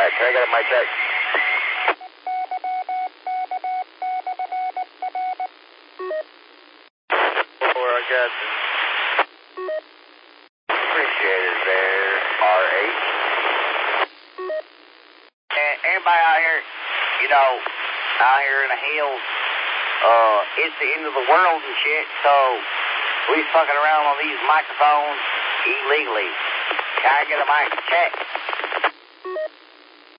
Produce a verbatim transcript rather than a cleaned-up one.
Can I get a mic check? Four, I got you. Appreciate it there, R H. And everybody out here, you know, out here in the hills, uh, it's the end of the world and shit, so we fucking around on these microphones illegally. Can I get a mic check?